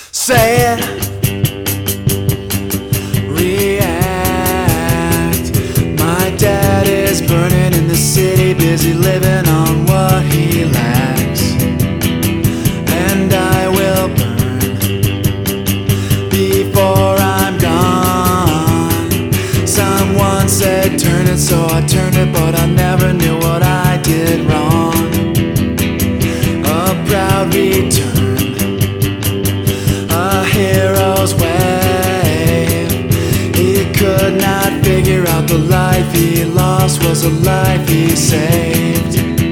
Say it, react. My dad is burning in the city, busy living on what he lacks. And I will burn before I'm gone. Someone said turn it, so I turned it, but I never knew what I did wrong. A proud return, a hero's wave. He could not figure out the life he lost was a life he saved.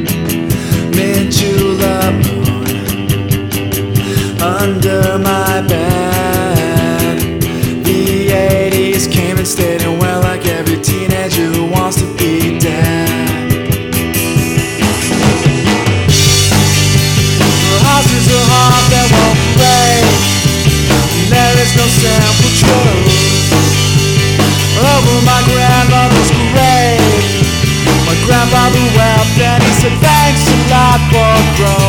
Mid-July moon under my bed. The 80s came and stayed and went like every teenager who wants to be dead. The house is a heart that won't break. There is no simple truth over my grandmother's grave. My grandfather wept and he said thanks a lot for growth.